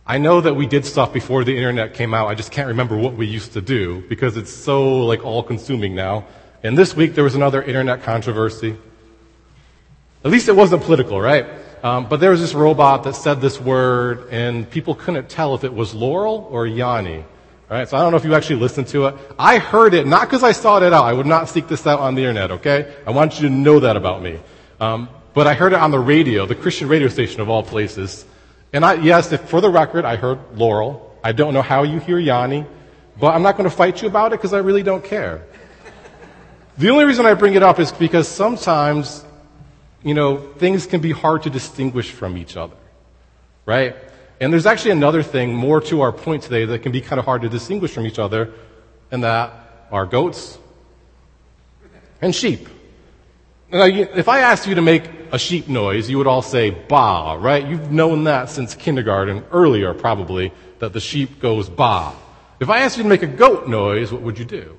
I know that we did stuff before the internet came out. I just can't remember what we used to do because it's so all-consuming now. And this week there was another internet controversy. At least it wasn't political, right? But there was this robot that said this word, and people couldn't tell if it was Laurel or Yanni. Right? So I don't know if you actually listened to it. I heard it, not because I sought it out. I would not seek this out on the internet, okay? I want you to know that about me. But I heard it on the radio, the Christian radio station of all places. And for the record, I heard Laurel. I don't know how you hear Yanni, but I'm not going to fight you about it because I really don't care. The only reason I bring it up is because sometimes, things can be hard to distinguish from each other, right? And there's actually another thing more to our point today that can be kind of hard to distinguish from each other, and that are goats and sheep. Now, if I asked you to make a sheep noise, you would all say, "Baa," right? You've known that since kindergarten, earlier probably, that the sheep goes baa. If I asked you to make a goat noise, what would you do?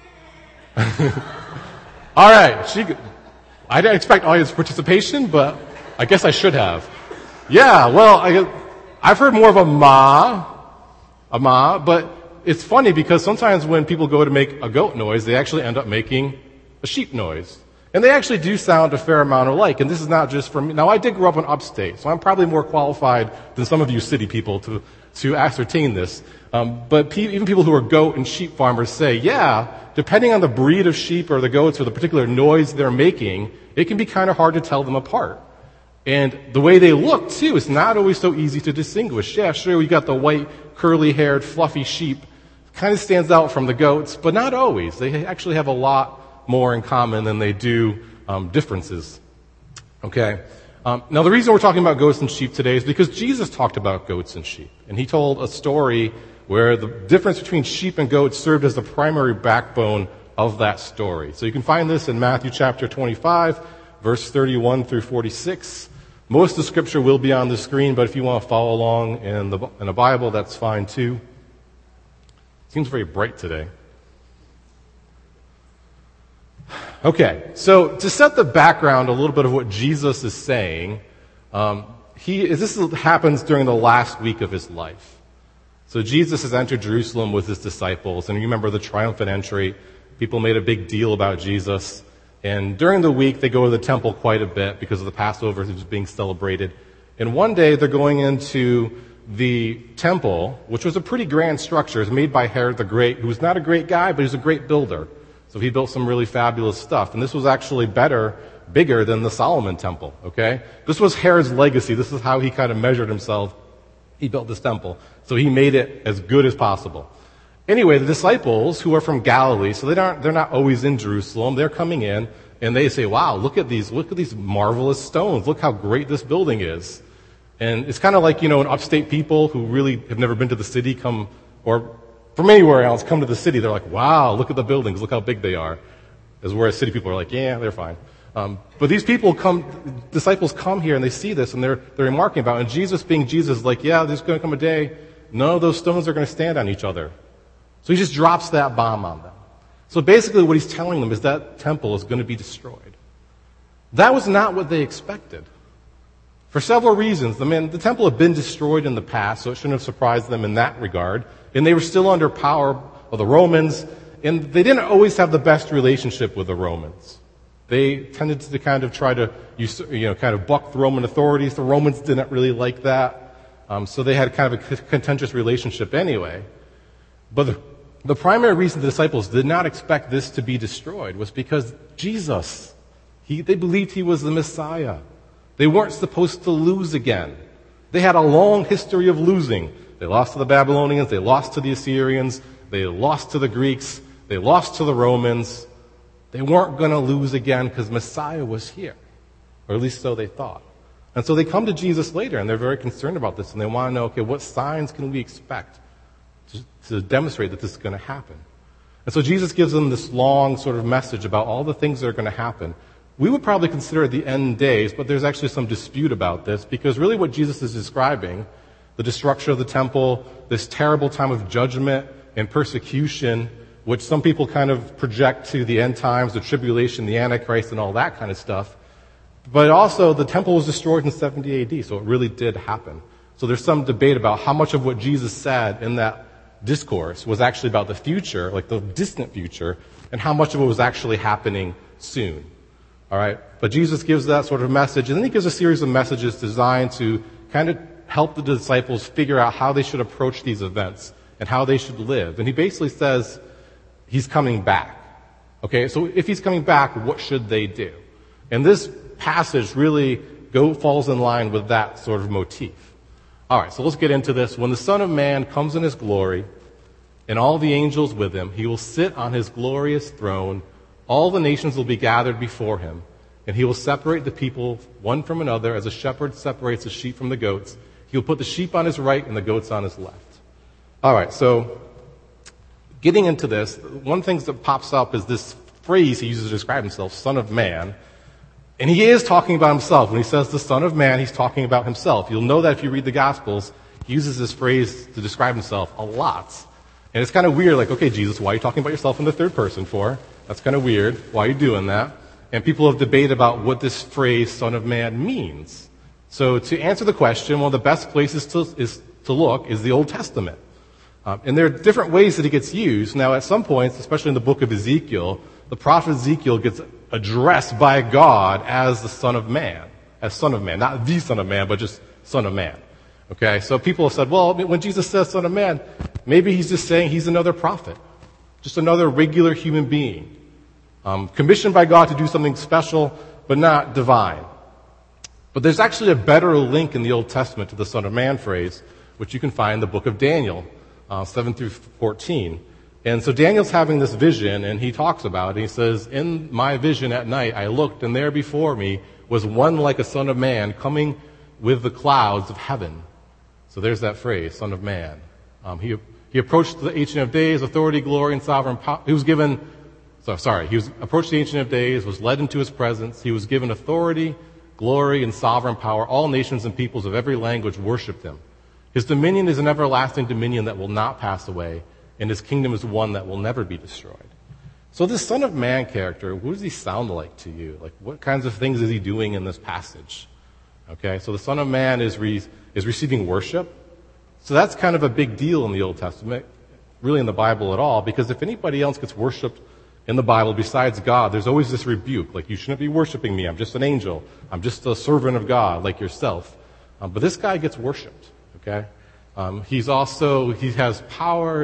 All right. I didn't expect audience participation, but I guess I should have. Yeah, well, I've heard more of a ma, but it's funny because sometimes when people go to make a goat noise, they actually end up making a sheep noise. And they actually do sound a fair amount alike, and this is not just for me. Now, I did grow up in upstate, so I'm probably more qualified than some of you city people to ascertain this. But even people who are goat and sheep farmers say, yeah, depending on the breed of sheep or the goats or the particular noise they're making, it can be kind of hard to tell them apart. And the way they look, too, is not always so easy to distinguish. Yeah, sure, you got the white, curly-haired, fluffy sheep. Kind of stands out from the goats, but not always. They actually have a lot more in common than they do differences. Okay? Now, the reason we're talking about goats and sheep today is because Jesus talked about goats and sheep. And he told a story where the difference between sheep and goats served as the primary backbone of that story. So you can find this in Matthew chapter 25, verse 31 through 46. Most of the scripture will be on the screen, but if you want to follow along in a Bible, that's fine too. Seems very bright today. Okay, so to set the background a little bit of what Jesus is saying, this happens during the last week of his life. So Jesus has entered Jerusalem with his disciples, and you remember the triumphant entry. People made a big deal about Jesus. And during the week, they go to the temple quite a bit because of the Passover that was being celebrated. And one day, they're going into the temple, which was a pretty grand structure. It was made by Herod the Great, who was not a great guy, but he was a great builder. So he built some really fabulous stuff. And this was actually bigger than the Solomon temple, okay? This was Herod's legacy. This is how he kind of measured himself. He built this temple. So he made it as good as possible. Anyway, the disciples, who are from Galilee, so they're not always in Jerusalem, they're coming in, and they say, wow, look at these marvelous stones. Look how great this building is. And it's kind of like, an upstate people who really have never been to the city or from anywhere else come to the city. They're like, wow, look at the buildings, look how big they are. Whereas city people are like, yeah, they're fine. But these disciples come here and they see this and they're remarking about it. And Jesus being Jesus, like, yeah, there's going to come a day, none of those stones are going to stand on each other. So he just drops that bomb on them. So basically what he's telling them is that temple is going to be destroyed. That was not what they expected. For several reasons. The temple had been destroyed in the past, so it shouldn't have surprised them in that regard. And they were still under power of the Romans, and they didn't always have the best relationship with the Romans. They tended to kind of try to, kind of buck the Roman authorities. The Romans didn't really like that. So they had kind of a contentious relationship anyway. But the primary reason the disciples did not expect this to be destroyed was because Jesus, they believed he was the Messiah. They weren't supposed to lose again. They had a long history of losing. They lost to the Babylonians, they lost to the Assyrians, they lost to the Greeks, they lost to the Romans. They weren't going to lose again because Messiah was here. Or at least so they thought. And so they come to Jesus later and they're very concerned about this and they want to know, okay, what signs can we expect to demonstrate that this is going to happen? And so Jesus gives them this long sort of message about all the things that are going to happen. We would probably consider it the end days, but there's actually some dispute about this because really what Jesus is describing, the destruction of the temple, this terrible time of judgment and persecution, which some people kind of project to the end times, the tribulation, the Antichrist, and all that kind of stuff. But also, the temple was destroyed in 70 AD, so it really did happen. So there's some debate about how much of what Jesus said in that discourse was actually about the future, like the distant future, and how much of it was actually happening soon. All right? But Jesus gives that sort of message, and then he gives a series of messages designed to kind of help the disciples figure out how they should approach these events and how they should live. And he basically says he's coming back. Okay? So if he's coming back, what should they do? And this passage really falls in line with that sort of motif. All right, so let's get into this. When the Son of Man comes in his glory and all the angels with him, he will sit on his glorious throne. All the nations will be gathered before him, and he will separate the people one from another as a shepherd separates the sheep from the goats. He will put the sheep on his right and the goats on his left. All right, so getting into this, one thing that pops up is this phrase he uses to describe himself, Son of Man. And he is talking about himself. When he says the Son of Man, he's talking about himself. You'll know that if you read the Gospels, he uses this phrase to describe himself a lot. And it's kind of weird, like, okay, Jesus, why are you talking about yourself in the third person for? That's kind of weird. Why are you doing that? And people have debated about what this phrase, Son of Man, means. So to answer the question, one of the best places to look is the Old Testament. And there are different ways that it gets used. Now, at some points, especially in the book of Ezekiel, the prophet Ezekiel gets addressed by God as the Son of Man. As Son of Man. Not the Son of Man, but just Son of Man. Okay? So people have said, well, when Jesus says Son of Man, maybe he's just saying he's another prophet. Just another regular human being. Commissioned by God to do something special, but not divine. But there's actually a better link in the Old Testament to the Son of Man phrase, which you can find in the book of Daniel, 7 through 14. And so Daniel's having this vision, and he talks about it. He says, in my vision at night, I looked, and there before me was one like a son of man coming with the clouds of heaven. So there's that phrase, Son of Man. He approached the Ancient of Days, authority, glory, and sovereign power. He approached the Ancient of Days, was led into his presence. He was given authority, glory, and sovereign power. All nations and peoples of every language worshiped him. His dominion is an everlasting dominion that will not pass away, and his kingdom is one that will never be destroyed. So this Son of Man character, what does he sound like to you? Like, what kinds of things is he doing in this passage? Okay, so the Son of Man is receiving worship. So that's kind of a big deal in the Old Testament, really in the Bible at all, because if anybody else gets worshiped in the Bible besides God, there's always this rebuke, like, you shouldn't be worshiping me. I'm just an angel. I'm just a servant of God, like yourself. But this guy gets worshiped, okay? He has power,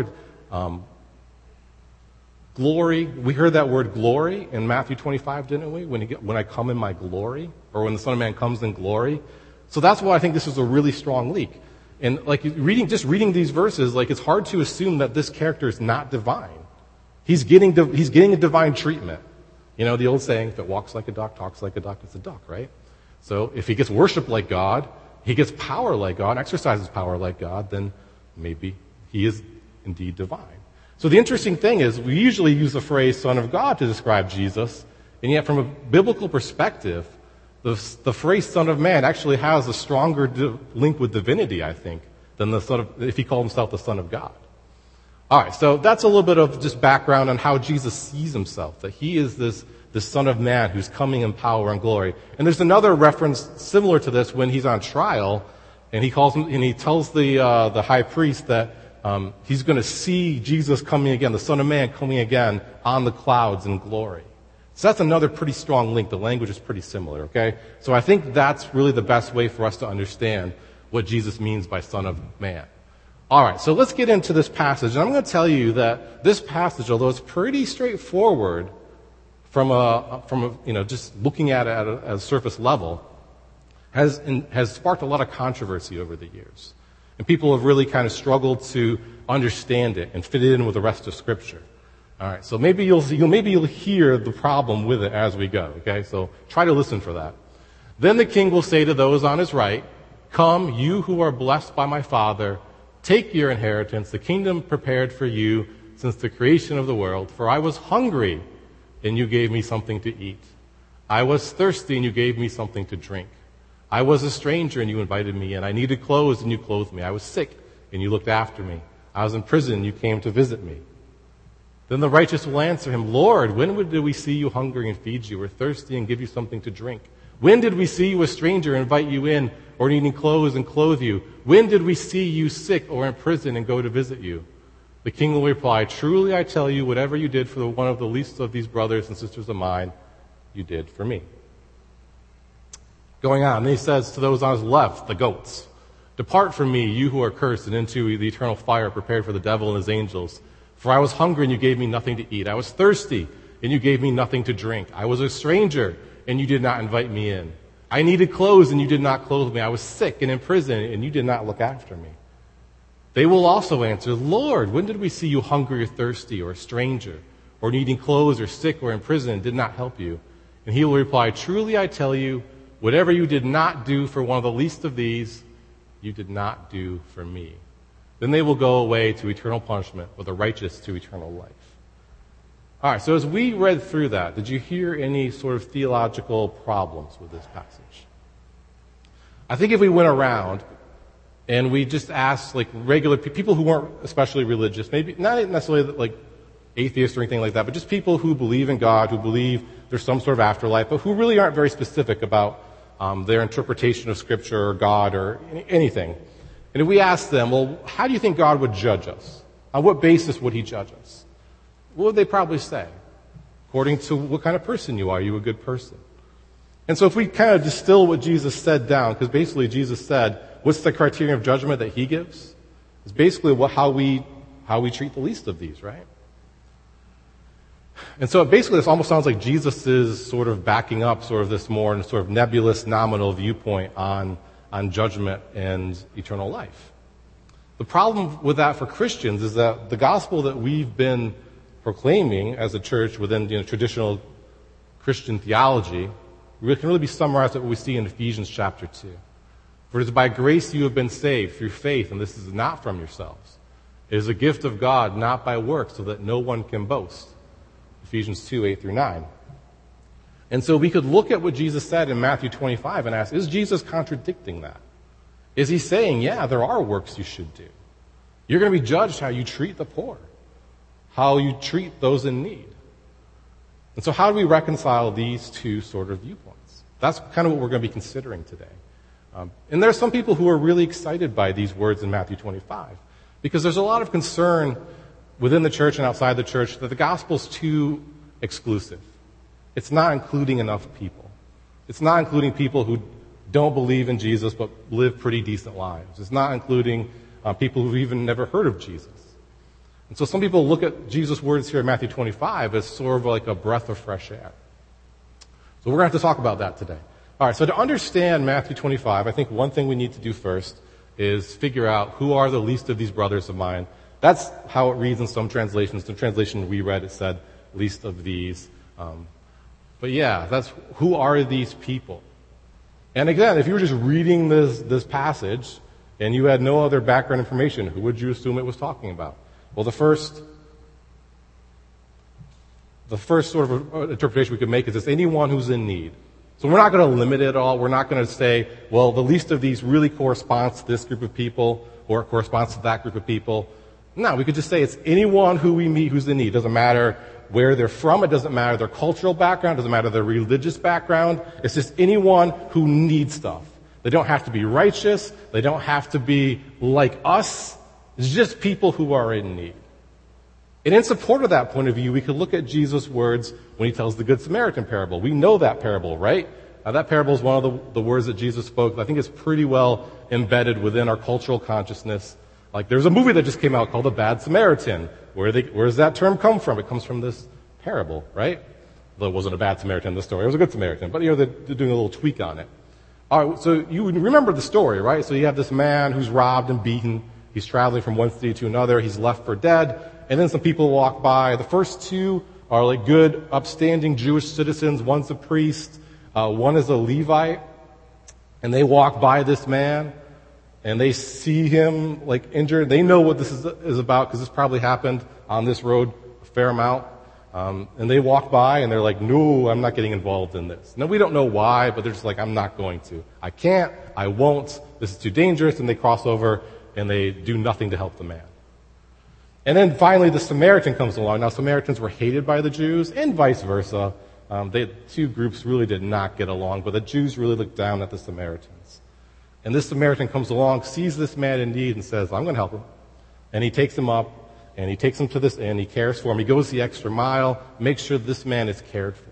glory. We heard that word glory in Matthew 25, didn't we? When I come in my glory, or when the Son of Man comes in glory. So that's why I think this is a really strong link. And like reading these verses, like, it's hard to assume that this character is not divine. He's getting a divine treatment. You know, the old saying, if it walks like a duck, talks like a duck, it's a duck, right? So if he gets worshiped like God, he gets power like God, exercises power like God, then maybe he is indeed divine. So the interesting thing is, we usually use the phrase Son of God to describe Jesus, and yet from a biblical perspective, the phrase Son of Man actually has a stronger link with divinity, I think, than if he called himself the Son of God. All right, so that's a little bit of just background on how Jesus sees himself, that he is this Son of Man who's coming in power and glory. And there's another reference similar to this when he's on trial, and he tells the high priest that he's going to see Jesus coming again, the Son of Man coming again on the clouds in glory. So that's another pretty strong link. The language is pretty similar, okay? So I think that's really the best way for us to understand what Jesus means by Son of Man. All right, so let's get into this passage. And I'm going to tell you that this passage, although it's pretty straightforward from just looking at it at a surface level, has sparked a lot of controversy over the years. And people have really kind of struggled to understand it and fit it in with the rest of Scripture. All right, so maybe you'll hear the problem with it as we go, okay? So try to listen for that. Then the king will say to those on his right, "Come, you who are blessed by my Father, take your inheritance, the kingdom prepared for you since the creation of the world. For I was hungry, and you gave me something to eat. I was thirsty, and you gave me something to drink. I was a stranger, and you invited me in. I needed clothes, and you clothed me. I was sick, and you looked after me. I was in prison, and you came to visit me." Then the righteous will answer him, "Lord, when did we see you hungry and feed you, or thirsty and give you something to drink? When did we see you a stranger and invite you in, or needing clothes and clothe you? When did we see you sick or in prison and go to visit you?' The king will reply, 'Truly I tell you, whatever you did for one of the least of these brothers and sisters of mine, you did for me.'" Going on, then he says to those on his left, the goats, "Depart from me, you who are cursed, and into the eternal fire prepared for the devil and his angels. For I was hungry, and you gave me nothing to eat. I was thirsty, and you gave me nothing to drink. I was a stranger, and you did not invite me in. I needed clothes, and you did not clothe me. I was sick and in prison, and you did not look after me." They will also answer, "Lord, when did we see you hungry or thirsty or a stranger, or needing clothes or sick or in prison and did not help you?" And he will reply, "Truly I tell you, whatever you did not do for one of the least of these, you did not do for me." Then they will go away to eternal punishment, but the righteous to eternal life. All right, so as we read through that, did you hear any sort of theological problems with this passage? I think if we went around and we just asked like regular people who weren't especially religious, maybe not necessarily like atheists or anything like that, but just people who believe in God, who believe there's some sort of afterlife, but who really aren't very specific about their interpretation of Scripture or God or anything. And if we ask them, well, how do you think God would judge us? On what basis would he judge us? What would they probably say? According to what kind of person you are. Are you a good person? And so if we kind of distill what Jesus said down, because basically Jesus said, what's the criterion of judgment that he gives? It's basically how we treat the least of these, right? And so basically this almost sounds like Jesus is sort of backing up sort of this more sort of nebulous, nominal viewpoint on judgment and eternal life. The problem with that for Christians is that the gospel that we've been proclaiming as a church within traditional Christian theology can really be summarized at what we see in Ephesians chapter 2. For it is by grace you have been saved through faith, and this is not from yourselves. It is a gift of God, not by works, so that no one can boast. Ephesians 2, 8 through 9. And so we could look at what Jesus said in Matthew 25 and ask, is Jesus contradicting that? Is he saying, yeah, there are works you should do. You're going to be judged how you treat the poor, how you treat those in need. And so how do we reconcile these two sort of viewpoints? That's kind of what we're going to be considering today. And there are some people who are really excited by these words in Matthew 25 because there's a lot of concern within the church and outside the church that the gospel's too exclusive. It's not including enough people. It's not including people who don't believe in Jesus but live pretty decent lives. It's not including people who've even never heard of Jesus. And so some people look at Jesus' words here in Matthew 25 as sort of like a breath of fresh air. So we're going to have to talk about that today. All right, so to understand Matthew 25, I think one thing we need to do first is figure out who are the least of these brothers of mine. That's how it reads in some translations. The translation we read, it said, least of these. But yeah, that's who are these people? And again, if you were just reading this passage and you had no other background information, who would you assume it was talking about? Well, the first sort of interpretation we could make is this: anyone who's in need. So we're not going to limit it at all. We're not going to say, well, the least of these really corresponds to this group of people or it corresponds to that group of people. No, we could just say it's anyone who we meet who's in need. It doesn't matter where they're from. It doesn't matter their cultural background. It doesn't matter their religious background. It's just anyone who needs stuff. They don't have to be righteous. They don't have to be like us. It's just people who are in need. And in support of that point of view, we could look at Jesus' words when he tells the Good Samaritan parable. We know that parable, right? That parable is one of the words that Jesus spoke. I think it's pretty well embedded within our cultural consciousness. Like there's a movie that just came out called The Bad Samaritan. Where does that term come from? It comes from this parable, right? Though it wasn't a bad Samaritan in the story. It was a good Samaritan. But, they're doing a little tweak on it. All right, so you remember the story, right? So you have this man who's robbed and beaten. He's traveling from one city to another. He's left for dead. And then some people walk by. The first two are like good, upstanding Jewish citizens. One's a priest. One is a Levite. And they walk by this man. And they see him like injured. They know what this is about because this probably happened on this road a fair amount. And they walk by and they're like, no, I'm not getting involved in this. Now, we don't know why, but they're just like, I'm not going to. I can't. I won't. This is too dangerous. And they cross over and they do nothing to help the man. And then finally the Samaritan comes along. Now, Samaritans were hated by the Jews and vice versa. The two groups really did not get along, but the Jews really looked down at the Samaritans. And this Samaritan comes along, sees this man in need, and says, I'm going to help him. And he takes him up, and he takes him to this inn. He cares for him. He goes the extra mile, makes sure this man is cared for.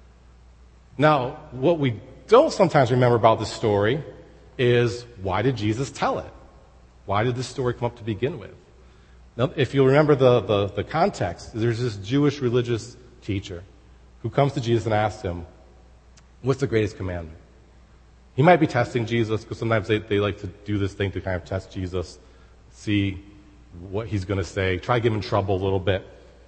Now, what we don't sometimes remember about this story is, why did Jesus tell it? Why did this story come up to begin with? Now, if you remember the context, there's this Jewish religious teacher who comes to Jesus and asks him, what's the greatest commandment? He might be testing Jesus, because sometimes they like to do this thing to kind of test Jesus, see what he's going to say, try to get him in trouble a little bit.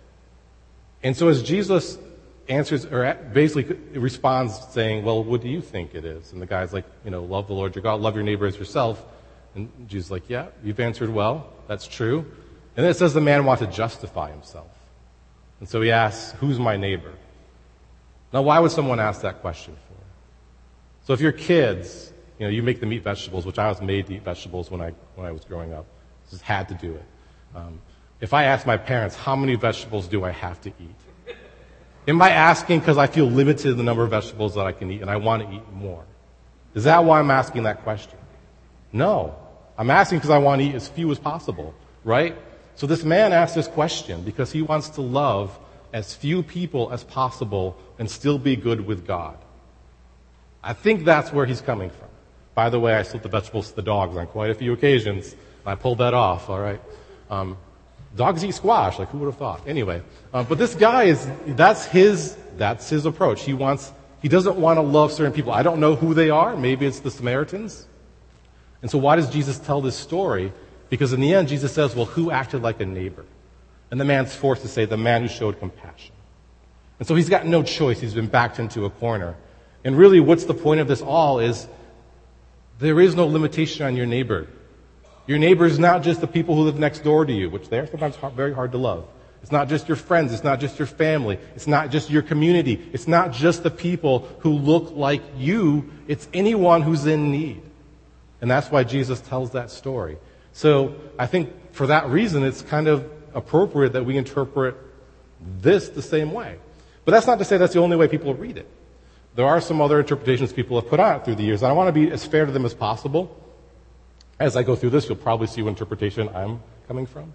And so as Jesus answers, or basically responds saying, well, what do you think it is? And the guy's like, love the Lord your God, love your neighbor as yourself. And Jesus is like, yeah, you've answered well, that's true. And then it says the man wanted to justify himself. And so he asks, who's my neighbor? Now, why would someone ask that question for? So if your kids, you make them eat vegetables, which I was made to eat vegetables when I was growing up. Just had to do it. If I ask my parents, how many vegetables do I have to eat? Am I asking because I feel limited in the number of vegetables that I can eat and I want to eat more? Is that why I'm asking that question? No. I'm asking because I want to eat as few as possible, right? So this man asked this question because he wants to love as few people as possible and still be good with God. I think that's where he's coming from. By the way, I slipped the vegetables to the dogs on quite a few occasions. And I pulled that off, all right? Dogs eat squash, like who would have thought? Anyway, but this guy that's his approach. He doesn't want to love certain people. I don't know who they are. Maybe it's the Samaritans. And so why does Jesus tell this story? Because in the end, Jesus says, well, who acted like a neighbor? And the man's forced to say, the man who showed compassion. And so he's got no choice. He's been backed into a corner. And really, what's the point of this all is there is no limitation on your neighbor. Your neighbor is not just the people who live next door to you, which they're sometimes very hard to love. It's not just your friends. It's not just your family. It's not just your community. It's not just the people who look like you. It's anyone who's in need. And that's why Jesus tells that story. So I think for that reason, it's kind of appropriate that we interpret this the same way. But that's not to say that's the only way people read it. There are some other interpretations people have put on it through the years, and I want to be as fair to them as possible. As I go through this, you'll probably see what interpretation I'm coming from.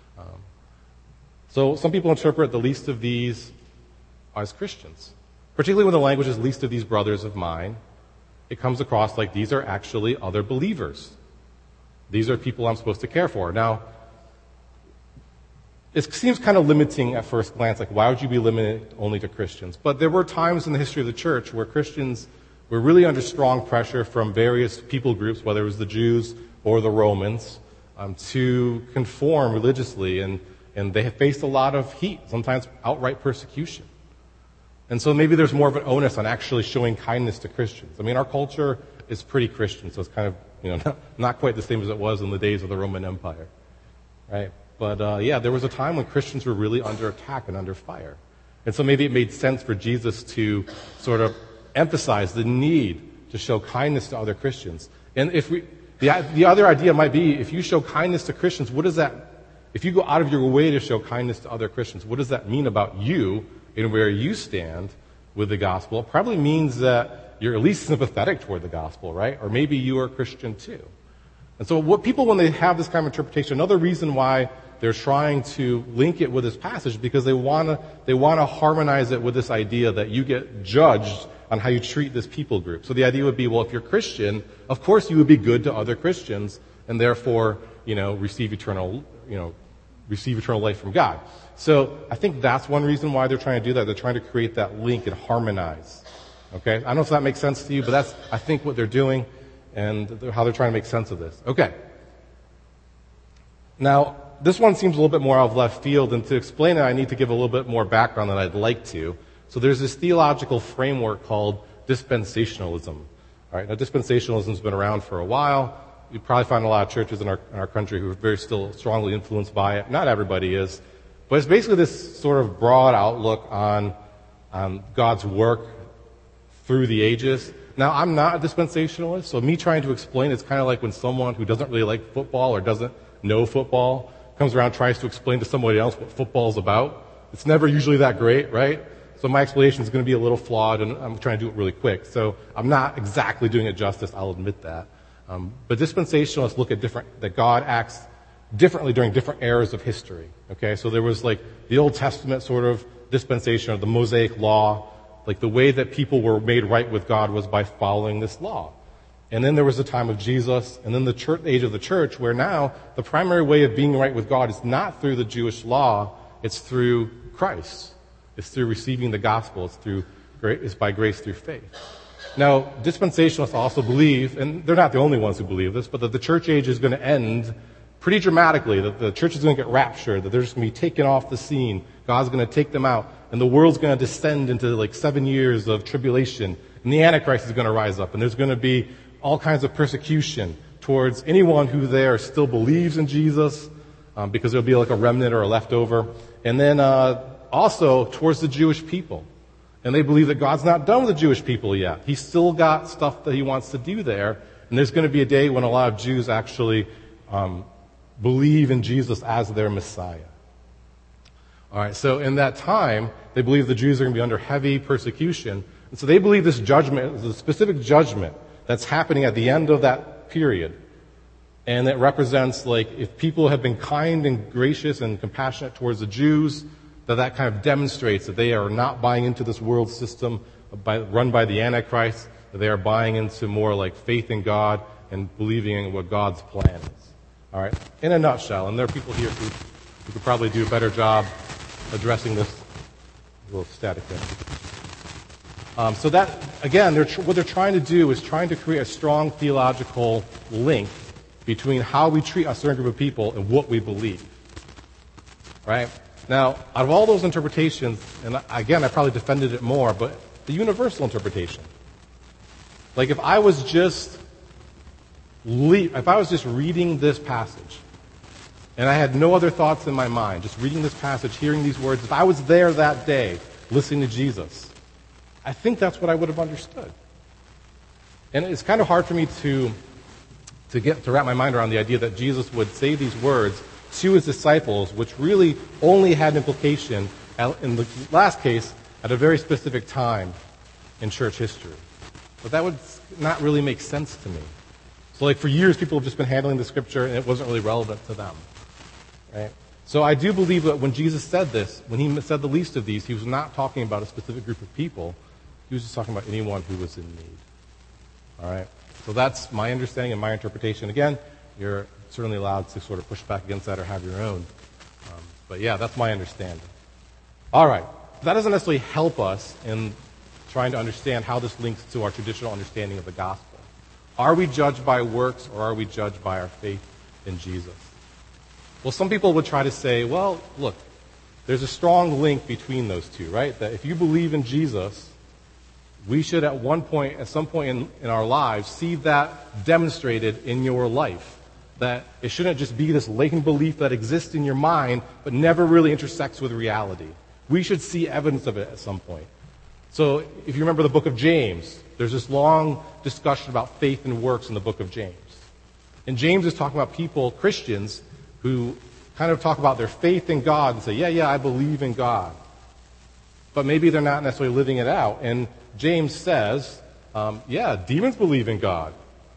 So some people interpret the least of these as Christians, particularly when the language is least of these brothers of mine. It comes across like these are actually other believers. These are people I'm supposed to care for. Now, it seems kind of limiting at first glance, like why would you be limited only to Christians? But there were times in the history of the church where Christians were really under strong pressure from various people groups, whether it was the Jews or the Romans, to conform religiously, and they have faced a lot of heat, sometimes outright persecution. And so maybe there's more of an onus on actually showing kindness to Christians. I mean, our culture is pretty Christian, so it's kind of, not quite the same as it was in the days of the Roman Empire, right? But there was a time when Christians were really under attack and under fire. And so maybe it made sense for Jesus to sort of emphasize the need to show kindness to other Christians. And the other idea might be, if you show kindness to Christians, if you go out of your way to show kindness to other Christians, what does that mean about you and where you stand with the gospel? It probably means that you're at least sympathetic toward the gospel, right? Or maybe you are a Christian too. And so what people, when they have this kind of interpretation, another reason why they're trying to link it with this passage, because they want to harmonize it with this idea that you get judged on how you treat this people group. So the idea would be, well, if you're Christian, of course you would be good to other Christians, and therefore, receive eternal life from God. So I think that's one reason why they're trying to do that. They're trying to create that link and harmonize. Okay? I don't know if that makes sense to you, but that's, I think, what they're doing and how they're trying to make sense of this. Okay. Now, this one seems a little bit more out of left field, and to explain it, I need to give a little bit more background than I'd like to. So there's this theological framework called dispensationalism. All right, now dispensationalism's been around for a while. You probably find a lot of churches in our country who are very still strongly influenced by it. Not everybody is. But it's basically this sort of broad outlook on God's work through the ages. Now, I'm not a dispensationalist, so me trying to explain it's kind of like when someone who doesn't really like football or doesn't know football comes around and tries to explain to somebody else what football's about. It's never usually that great, right? So my explanation is going to be a little flawed, and I'm trying to do it really quick. So I'm not exactly doing it justice, I'll admit that. But dispensationalists look at that God acts differently during different eras of history. Okay, so there was like the Old Testament sort of dispensation of the Mosaic law, like the way that people were made right with God was by following this law. And then there was the time of Jesus, and then the age of the church, where now the primary way of being right with God is not through the Jewish law, it's through Christ. It's through receiving the gospel. It's by grace through faith. Now, dispensationalists also believe, and they're not the only ones who believe this, but that the church age is going to end pretty dramatically, that the church is going to get raptured, that they're just going to be taken off the scene. God's going to take them out, and the world's going to descend into like 7 years of tribulation, and the Antichrist is going to rise up, and there's going to be all kinds of persecution towards anyone who there still believes in Jesus, because there'll be like a remnant or a leftover, and then also towards the Jewish people. And they believe that God's not done with the Jewish people yet. He's still got stuff that he wants to do there, and there's going to be a day when a lot of Jews actually believe in Jesus as their Messiah. All right, so in that time, they believe the Jews are going to be under heavy persecution, and so they believe this judgment is a specific judgment that's happening at the end of that period. And it represents, like, if people have been kind and gracious and compassionate towards the Jews, that kind of demonstrates that they are not buying into this world system run by the Antichrist, that they are buying into more like faith in God and believing in what God's plan is. All right, in a nutshell, and there are people here who could probably do a better job addressing this. A little static there. So that, again, what they're trying to do is trying to create a strong theological link between how we treat a certain group of people and what we believe. Right? Now, out of all those interpretations, and again, I probably defended it more, but the universal interpretation. Like if I was just reading this passage, and I had no other thoughts in my mind, just reading this passage, hearing these words, if I was there that day, listening to Jesus, I think that's what I would have understood. And it's kind of hard for me to wrap my mind around the idea that Jesus would say these words to his disciples, which really only had an implication, in the last case, at a very specific time in church history. But that would not really make sense to me. So like for years, people have just been handling the scripture, and it wasn't really relevant to them. Right? So I do believe that when Jesus said this, when he said the least of these, he was not talking about a specific group of people. He was just talking about anyone who was in need. All right? So that's my understanding and my interpretation. Again, you're certainly allowed to sort of push back against that or have your own. But yeah, that's my understanding. All right. That doesn't necessarily help us in trying to understand how this links to our traditional understanding of the gospel. Are we judged by works or are we judged by our faith in Jesus? Well, some people would try to say, well, look, there's a strong link between those two, right? That if you believe in Jesus, we should at some point in our lives, see that demonstrated in your life. That it shouldn't just be this latent belief that exists in your mind, but never really intersects with reality. We should see evidence of it at some point. So if you remember the book of James, there's this long discussion about faith and works in the book of James. And James is talking about people, Christians, who kind of talk about their faith in God and say, yeah, I believe in God. But maybe they're not necessarily living it out. And James says, demons believe in God.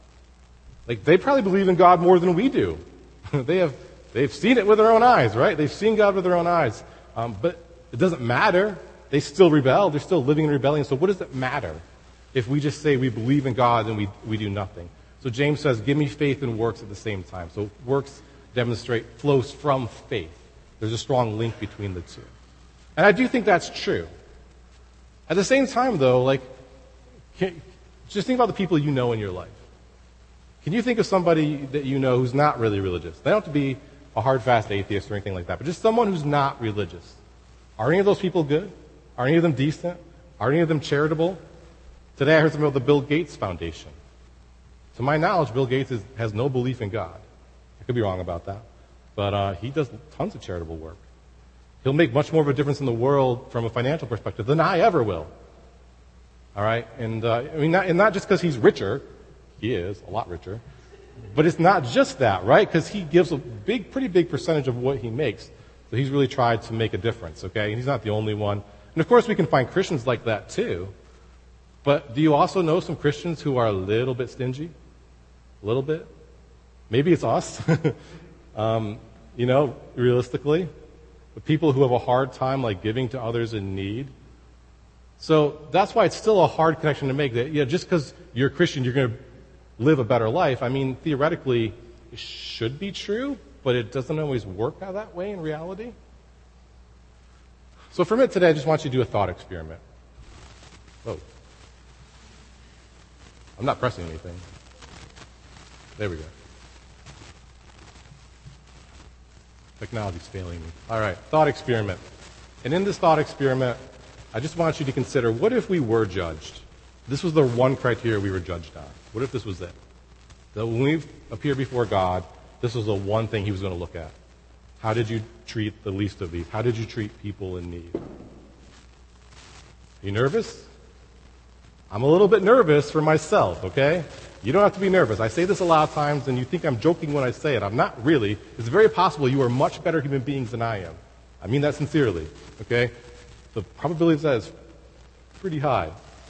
Like, they probably believe in God more than we do. They've seen it with their own eyes, right? They've seen God with their own eyes. But it doesn't matter. They still rebel. They're still living in rebellion. So what does it matter if we just say we believe in God and we do nothing? So James says, give me faith and works at the same time. So works flows from faith. There's a strong link between the two. And I do think that's true. At the same time, though, just think about the people you know in your life. Can you think of somebody that you know who's not really religious? They don't have to be a hard, fast atheist or anything like that, but just someone who's not religious. Are any of those people good? Are any of them decent? Are any of them charitable? Today I heard something about the Bill Gates Foundation. To my knowledge, Bill Gates has no belief in God. I could be wrong about that. But he does tons of charitable work. He'll make much more of a difference in the world from a financial perspective than I ever will. All right? And not just because he's richer. He is a lot richer. But it's not just that, right? Because he gives a pretty big percentage of what he makes. So he's really tried to make a difference, okay? And he's not the only one. And of course we can find Christians like that too. But do you also know some Christians who are a little bit stingy? A little bit? Maybe it's us, realistically. The people who have a hard time, like, giving to others in need. So that's why it's still a hard connection to make. That, just because you're a Christian, you're going to live a better life. I mean, theoretically, it should be true, but it doesn't always work out that way in reality. So for a minute today, I just want you to do a thought experiment. Oh. I'm not pressing anything. There we go. Technology's failing me. All right, thought experiment. And in this thought experiment, I just want you to consider, what if we were judged? This was the one criteria we were judged on. What if this was it? That when we appear before God, this was the one thing he was going to look at. How did you treat the least of these? How did you treat people in need? Are you nervous? I'm a little bit nervous for myself, okay? You don't have to be nervous. I say this a lot of times, and you think I'm joking when I say it. I'm not really. It's very possible you are much better human beings than I am. I mean that sincerely, okay? The probability of that is pretty high,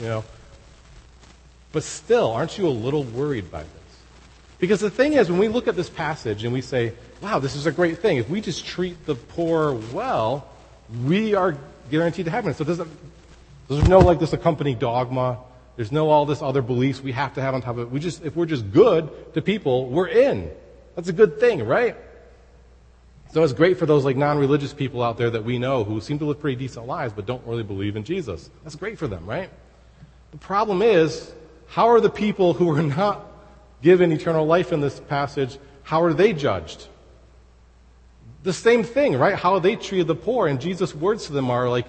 But still, aren't you a little worried by this? Because the thing is, when we look at this passage and we say, wow, this is a great thing. If we just treat the poor well, we are guaranteed to heaven. So there's no like this accompanying dogma. There's no all this other beliefs we have to have on top of it. If we're just good to people, we're in. That's a good thing, right? So it's great for those like non-religious people out there that we know who seem to live pretty decent lives but don't really believe in Jesus. That's great for them, right? The problem is, how are the people who are not given eternal life in this passage, how are they judged? The same thing, right? How are they treated the poor? And Jesus' words to them are like,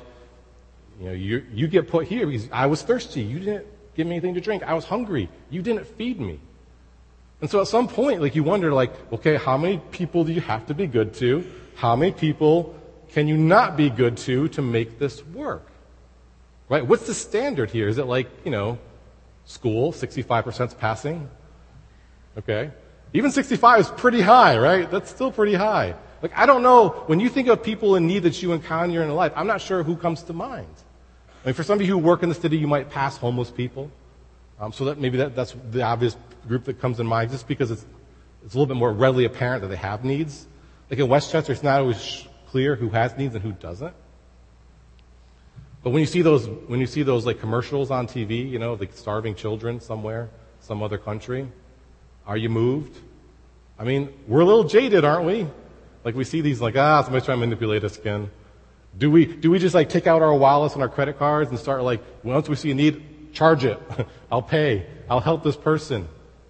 you get put here because I was thirsty. You didn't give me anything to drink. I was hungry. You didn't feed me. And so at some point, like, you wonder, like, okay, how many people do you have to be good to? How many people can you not be good to make this work? Right? What's the standard here? Is it like, school, 65% is passing? Okay. Even 65 is pretty high, right? That's still pretty high. Like, I don't know, when you think of people in need that you encounter in life, I'm not sure who comes to mind. I mean, for some of you who work in the city, you might pass homeless people. So that maybe that's the obvious group that comes in mind, just because it's a little bit more readily apparent that they have needs. Like in Westchester, it's not always clear who has needs and who doesn't. But when you see those like commercials on TV, like starving children somewhere, some other country, are you moved? I mean, we're a little jaded, aren't we? Like we see these like, somebody's trying to manipulate us again. Do we just like take out our wallets and our credit cards and start like, once we see a need, charge it. I'll pay. I'll help this person.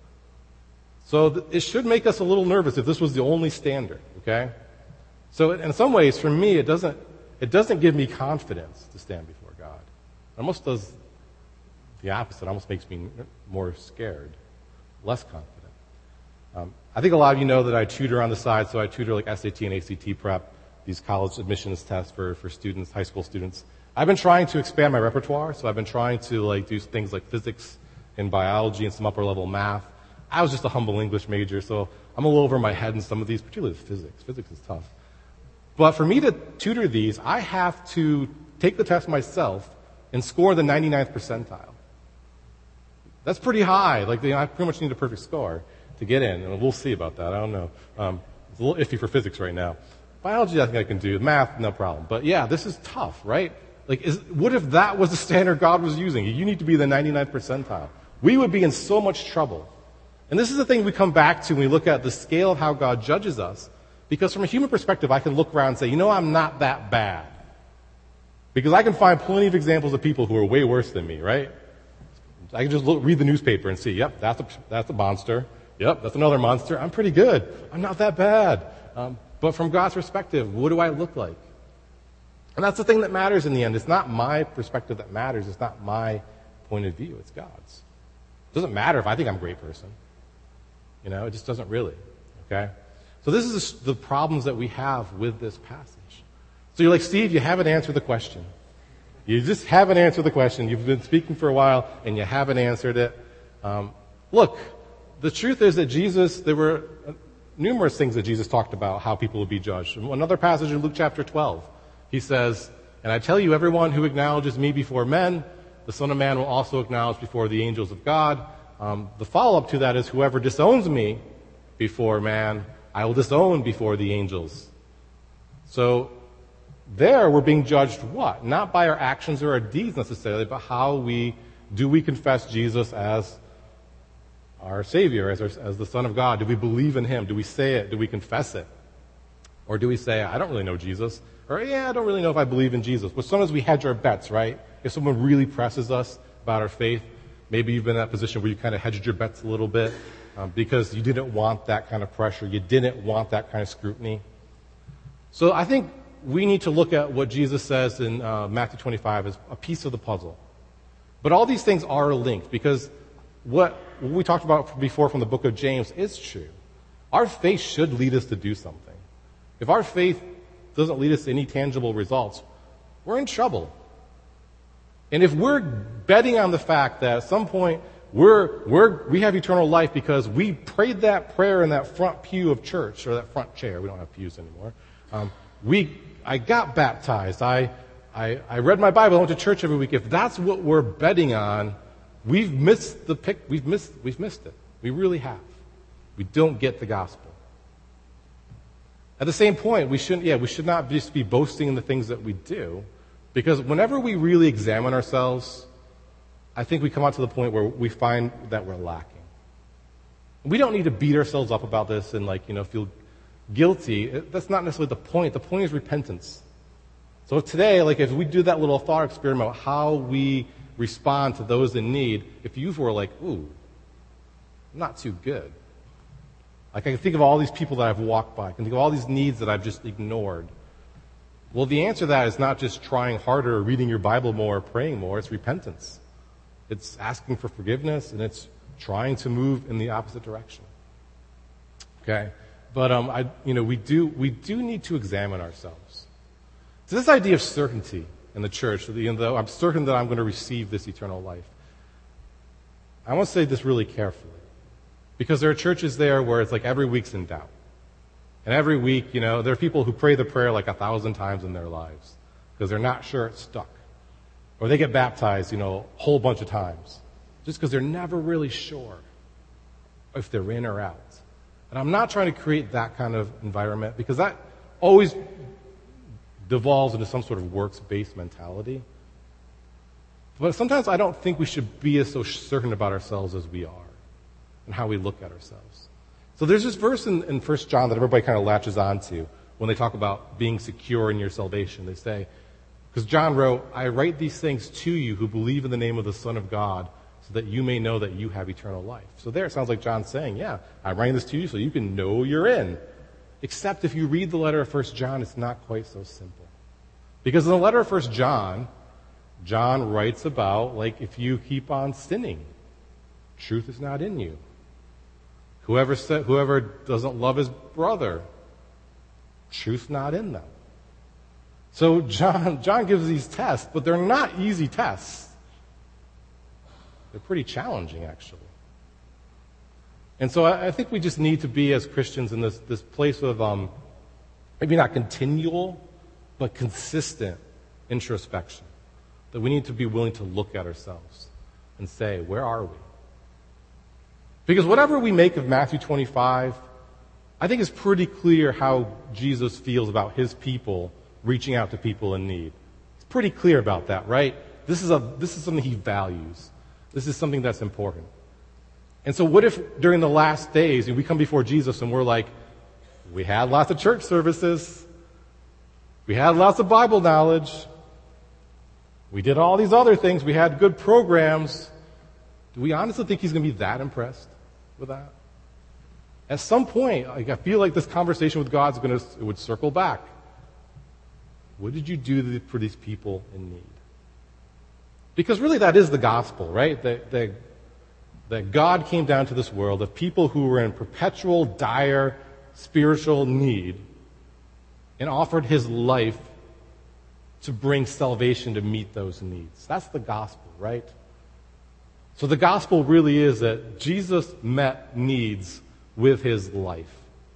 So it should make us a little nervous if this was the only standard, okay? So in some ways, for me, it doesn't give me confidence to stand before God. It almost does the opposite. It almost makes me more scared, less confident. I think a lot of you know that I tutor on the side, so I tutor like SAT and ACT prep, these college admissions tests for students, high school students. I've been trying to expand my repertoire, so I've been trying to like do things like physics and biology and some upper level math. I was just a humble English major, so I'm a little over my head in some of these, particularly physics. Physics is tough. But for me to tutor these, I have to take the test myself and score the 99th percentile. That's pretty high. Like, I pretty much need a perfect score to get in, and we'll see about that. I don't know. It's a little iffy for physics right now. Biology, I think I can do. Math, no problem. But yeah, this is tough, right? Like, what if that was the standard God was using? You need to be the 99th percentile. We would be in so much trouble. And this is the thing we come back to when we look at the scale of how God judges us. Because from a human perspective, I can look around and say, I'm not that bad. Because I can find plenty of examples of people who are way worse than me, right? I can just read the newspaper and see, yep, that's a monster. Yep, that's another monster. I'm pretty good. I'm not that bad. But from God's perspective, what do I look like? And that's the thing that matters in the end. It's not my perspective that matters. It's not my point of view. It's God's. It doesn't matter if I think I'm a great person. It just doesn't really. Okay? So this is the problems that we have with this passage. So you're like, Steve, you haven't answered the question. You just haven't answered the question. You've been speaking for a while, and you haven't answered it. Look, the truth is that there were numerous things that Jesus talked about, how people would be judged. Another passage in Luke chapter 12, he says, and I tell you, everyone who acknowledges me before men, the Son of Man will also acknowledge before the angels of God. The follow-up to that is whoever disowns me before man, I will disown before the angels. So there we're being judged what? Not by our actions or our deeds necessarily, but how we confess Jesus as our Savior, as the Son of God? Do we believe in Him? Do we say it? Do we confess it? Or do we say, I don't really know Jesus? Or, I don't really know if I believe in Jesus. But sometimes we hedge our bets, right? If someone really presses us about our faith, maybe you've been in that position where you kind of hedged your bets a little bit because you didn't want that kind of pressure. You didn't want that kind of scrutiny. So I think we need to look at what Jesus says in Matthew 25 as a piece of the puzzle. But all these things are linked because what we talked about before from the book of James is true. Our faith should lead us to do something. If our faith doesn't lead us to any tangible results, we're in trouble. And if we're betting on the fact that at some point we have eternal life because we prayed that prayer in that front pew of church, or that front chair, we don't have pews anymore. I got baptized. I read my Bible. I went to church every week. If that's what we're betting on, we've missed the pick. We've missed it. We really have. We don't get the gospel. At the same point, we should not just be boasting in the things that we do, because whenever we really examine ourselves, I think we come out to the point where we find that we're lacking. We don't need to beat ourselves up about this and feel guilty. That's not necessarily the point. The point is repentance. So today, if we do that little thought experiment, how we respond to those in need, if you were like, ooh, not too good. I can think of all these people that I've walked by. I can think of all these needs that I've just ignored. Well, the answer to that is not just trying harder or reading your Bible more or praying more. It's repentance. It's asking for forgiveness, and it's trying to move in the opposite direction. Okay? But we do need to examine ourselves. So this idea of certainty in the church, though I'm certain that I'm going to receive this eternal life, I want to say this really carefully. Because there are churches there where it's like every week's in doubt. And every week, there are people who pray the prayer 1,000 times in their lives because they're not sure it's stuck. Or they get baptized, a whole bunch of times just because they're never really sure if they're in or out. And I'm not trying to create that kind of environment because that always devolves into some sort of works-based mentality. But sometimes I don't think we should be as so certain about ourselves as we are and how we look at ourselves. So there's this verse in 1 John that everybody kind of latches onto when they talk about being secure in your salvation. They say, because John wrote, I write these things to you who believe in the name of the Son of God so that you may know that you have eternal life. So there it sounds like John's saying, I'm writing this to you so you can know you're in. Except if you read the letter of 1 John, it's not quite so simple. Because in the letter of 1 John, John writes about, if you keep on sinning, truth is not in you. Whoever doesn't love his brother, truth not in them. So John gives these tests, but they're not easy tests. They're pretty challenging, actually. And so I think we just need to be, as Christians, in this place of maybe not continual, but consistent introspection. That we need to be willing to look at ourselves and say, where are we? Because whatever we make of Matthew 25, I think it's pretty clear how Jesus feels about his people reaching out to people in need. It's pretty clear about that, right? This is something he values. This is something that's important. And so what if during the last days we come before Jesus and we're like, we had lots of church services, we had lots of Bible knowledge, we did all these other things, we had good programs. Do we honestly think he's going to be that impressed with that? At some point, I feel like this conversation with God would circle back. What did you do for these people in need? Because really that is the gospel, right? That God came down to this world of people who were in perpetual, dire, spiritual need and offered his life to bring salvation to meet those needs. That's the gospel, right? So the gospel really is that Jesus met needs with his life.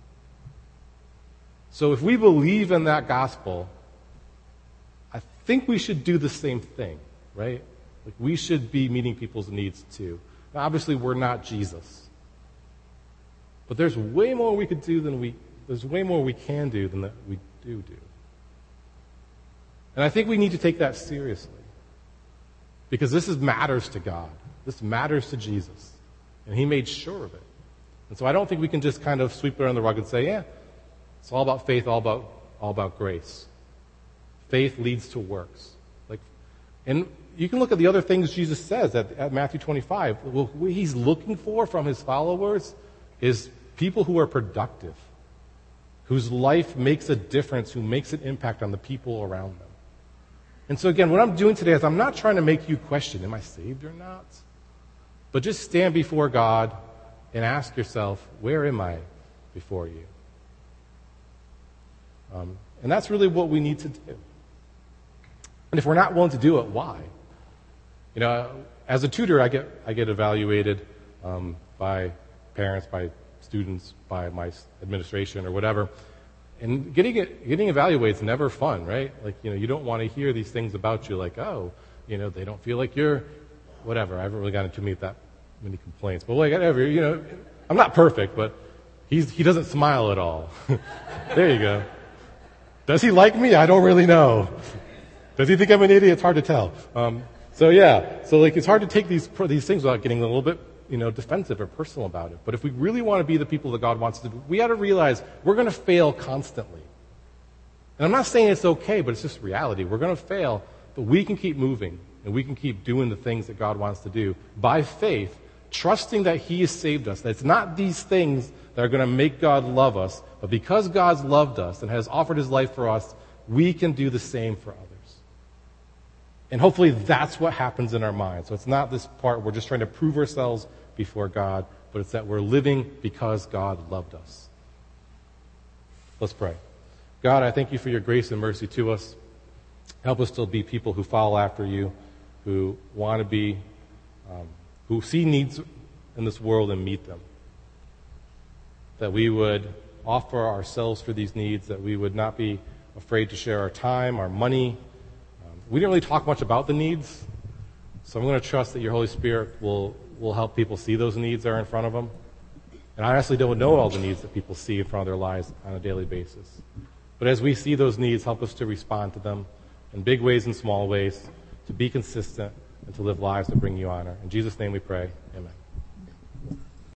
So if we believe in that gospel, I think we should do the same thing, right? We should be meeting people's needs too. Now, obviously, we're not Jesus. But there's way more we could do there's way more we can do than that we do. And I think we need to take that seriously. Because this matters to God. This matters to Jesus. And he made sure of it. And so I don't think we can just kind of sweep it under the rug and say, yeah, it's all about faith, all about grace. Faith leads to works. And you can look at the other things Jesus says at Matthew 25. What he's looking for from his followers is people who are productive, whose life makes a difference, who makes an impact on the people around them. And so again, what I'm doing today is I'm not trying to make you question, am I saved or not? But just stand before God and ask yourself, where am I before you? And that's really what we need to do. And if we're not willing to do it, why? You know, as a tutor, I get evaluated by parents, by students, by my administration or whatever. And getting evaluated is never fun, right? Like, you know, you don't want to hear these things about you like, oh, you know, they don't feel like you're whatever. I haven't really gotten too many complaints. But whatever, you know, I'm not perfect, but he doesn't smile at all. There you go. Does he like me? I don't really know. Does he think I'm an idiot? It's hard to tell. So it's hard to take these things without getting a little bit, you know, defensive or personal about it. But if we really want to be the people that God wants to be, we got to realize we're going to fail constantly. And I'm not saying it's okay, but it's just reality. We're going to fail, but we can keep moving and we can keep doing the things that God wants to do by faith, trusting that he has saved us. That it's not these things that are going to make God love us, but because God's loved us and has offered his life for us, we can do the same for others. And hopefully that's what happens in our minds. So it's not this part we're just trying to prove ourselves before God, but it's that we're living because God loved us. Let's pray. God, I thank you for your grace and mercy to us. Help us to be people who follow after you, who want to be, who see needs in this world and meet them. That we would offer ourselves for these needs, that we would not be afraid to share our time, our money. We didn't really talk much about the needs, so I'm going to trust that your Holy Spirit will help people see those needs that are in front of them. And I honestly don't know all the needs that people see in front of their lives on a daily basis. But as we see those needs, help us to respond to them in big ways and small ways, to be consistent, and to live lives that bring you honor. In Jesus' name we pray, amen.